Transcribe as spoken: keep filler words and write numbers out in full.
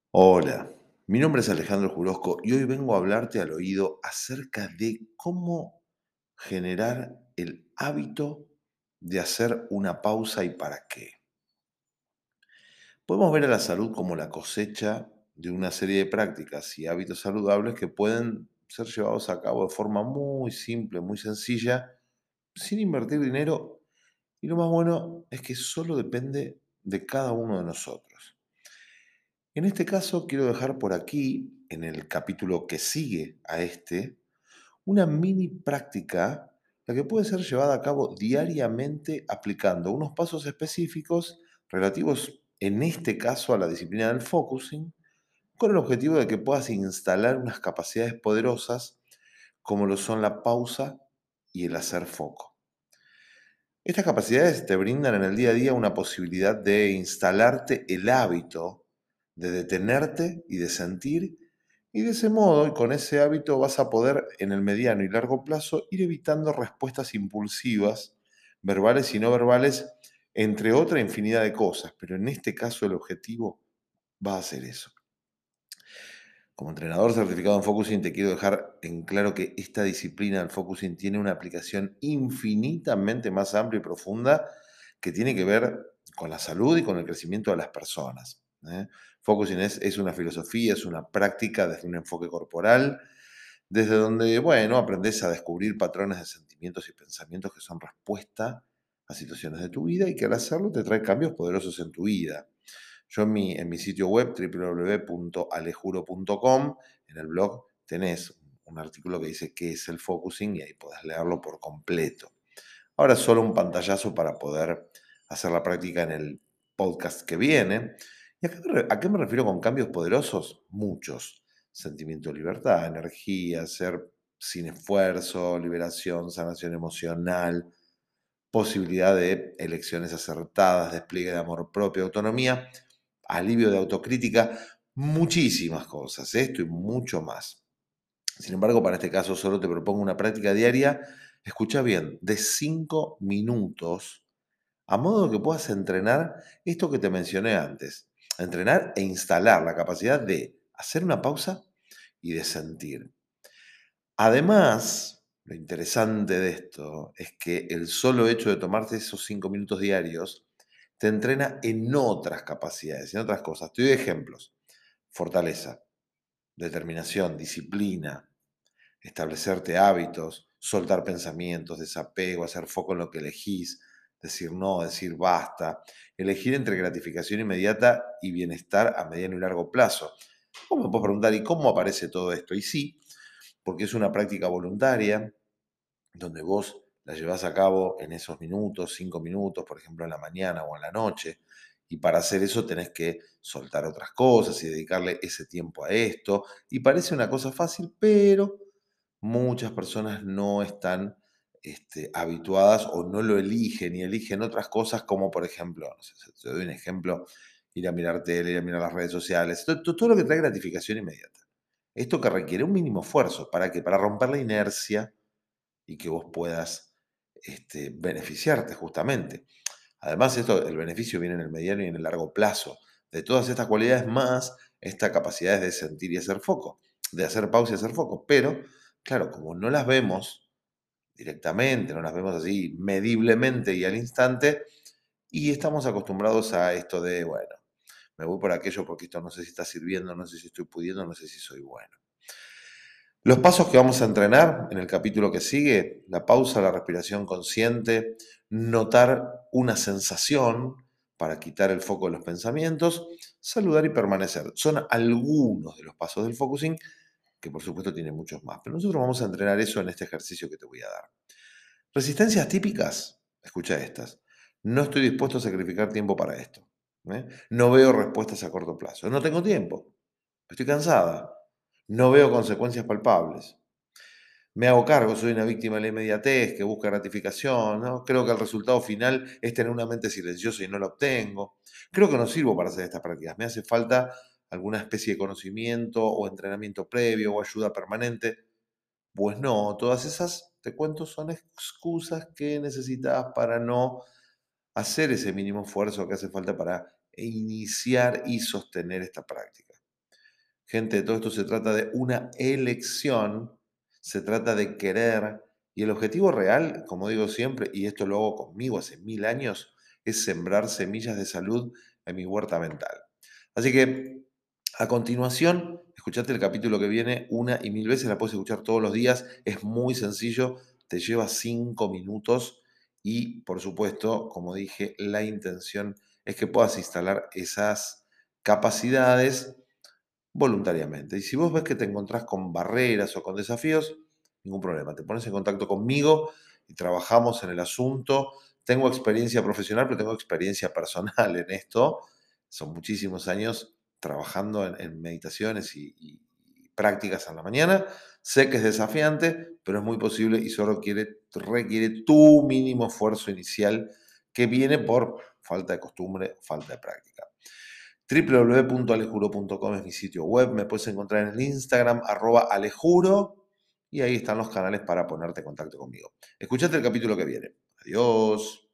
Hola, mi nombre es Alejandro Jurosco y hoy vengo a hablarte al oído acerca de cómo generar el hábito de hacer una pausa y para qué. Podemos ver a la salud como la cosecha de una serie de prácticas y hábitos saludables que pueden ser llevados a cabo de forma muy simple, muy sencilla, sin invertir dinero, y lo más bueno es que solo depende de cada uno de nosotros. En este caso, quiero dejar por aquí, en el capítulo que sigue a este, una mini práctica, la que puede ser llevada a cabo diariamente aplicando unos pasos específicos relativos, en este caso, a la disciplina del focusing, con el objetivo de que puedas instalar unas capacidades poderosas como lo son la pausa y el hacer foco. Estas capacidades te brindan en el día a día una posibilidad de instalarte el hábito de detenerte y de sentir, y de ese modo y con ese hábito vas a poder en el mediano y largo plazo ir evitando respuestas impulsivas, verbales y no verbales, entre otra infinidad de cosas, pero en este caso el objetivo va a ser eso. Como entrenador certificado en Focusing, te quiero dejar en claro que esta disciplina del Focusing tiene una aplicación infinitamente más amplia y profunda que tiene que ver con la salud y con el crecimiento de las personas. ¿eh? Focusing es, es una filosofía, es una práctica desde un enfoque corporal, desde donde, bueno, aprendes a descubrir patrones de sentimientos y pensamientos que son respuesta a situaciones de tu vida y que al hacerlo te trae cambios poderosos en tu vida. Yo en mi, en mi sitio web, w w w punto alejuro punto com, en el blog tenés un artículo que dice qué es el focusing y ahí podés leerlo por completo. Ahora solo un pantallazo para poder hacer la práctica en el podcast que viene. ¿Y a qué, me re- a qué me refiero con cambios poderosos? Muchos. Sentimiento de libertad, energía, ser sin esfuerzo, liberación, sanación emocional, posibilidad de elecciones acertadas, despliegue de amor propio, autonomía, alivio de autocrítica, muchísimas cosas, esto y mucho más. Sin embargo, para este caso solo te propongo una práctica diaria, escucha bien, de cinco minutos, a modo de que puedas entrenar esto que te mencioné antes, entrenar e instalar la capacidad de hacer una pausa y de sentir. Además, lo interesante de esto es que el solo hecho de tomarte esos cinco minutos diarios te entrena en otras capacidades, en otras cosas. Te doy ejemplos. Fortaleza, determinación, disciplina, establecerte hábitos, soltar pensamientos, desapego, hacer foco en lo que elegís, decir no, decir basta, elegir entre gratificación inmediata y bienestar a mediano y largo plazo. Vos me puedes preguntar, ¿y cómo aparece todo esto? Y sí, porque es una práctica voluntaria, donde vos la llevás a cabo en esos minutos, cinco minutos, por ejemplo, en la mañana o en la noche, y para hacer eso tenés que soltar otras cosas y dedicarle ese tiempo a esto. Y parece una cosa fácil, pero muchas personas no están este, habituadas o no lo eligen y eligen otras cosas como, por ejemplo, no sé, te doy un ejemplo, ir a mirar tele, ir a mirar las redes sociales, todo, todo lo que trae gratificación inmediata. Esto que requiere un mínimo esfuerzo, ¿para qué? Para romper la inercia y que vos puedas este, beneficiarte justamente. Además, esto, el beneficio viene en el mediano y en el largo plazo. De todas estas cualidades más, esta capacidad de sentir y hacer foco, de hacer pausa y hacer foco. Pero, claro, como no las vemos directamente, no las vemos así mediblemente y al instante, y estamos acostumbrados a esto de, bueno, me voy por aquello porque esto no sé si está sirviendo, no sé si estoy pudiendo, no sé si soy bueno. Los pasos que vamos a entrenar en el capítulo que sigue, la pausa, la respiración consciente, notar una sensación para quitar el foco de los pensamientos, saludar y permanecer. Son algunos de los pasos del focusing, que por supuesto tiene muchos más, pero nosotros vamos a entrenar eso en este ejercicio que te voy a dar. Resistencias típicas, escucha estas. No estoy dispuesto a sacrificar tiempo para esto. ¿eh? No veo respuestas a corto plazo. No tengo tiempo. Estoy cansada. No veo consecuencias palpables. Me hago cargo, soy una víctima de la inmediatez que busca gratificación, ¿no? Creo que el resultado final es tener una mente silenciosa y no la obtengo. Creo que no sirvo para hacer estas prácticas. Me hace falta alguna especie de conocimiento o entrenamiento previo o ayuda permanente. Pues no, todas esas, te cuento, son excusas que necesitas para no hacer ese mínimo esfuerzo que hace falta para iniciar y sostener esta práctica. Gente, todo esto se trata de una elección, se trata de querer, y el objetivo real, como digo siempre, y esto lo hago conmigo hace mil años, es sembrar semillas de salud en mi huerta mental. Así que, a continuación, escuchate el capítulo que viene una y mil veces, la puedes escuchar todos los días, es muy sencillo, te lleva cinco minutos y, por supuesto, como dije, la intención es que puedas instalar esas capacidades voluntariamente. Y si vos ves que te encontrás con barreras o con desafíos, ningún problema. Te pones en contacto conmigo y trabajamos en el asunto. Tengo experiencia profesional, pero tengo experiencia personal en esto. Son muchísimos años trabajando en, en meditaciones y, y- y prácticas a la mañana. Sé que es desafiante, pero es muy posible y solo quiere, requiere tu mínimo esfuerzo inicial que viene por falta de costumbre, falta de práctica w w w punto alejuro punto com es mi sitio web, me puedes encontrar en el Instagram, arroba alejuro, y ahí están los canales para ponerte en contacto conmigo. Escuchate el capítulo que viene. Adiós.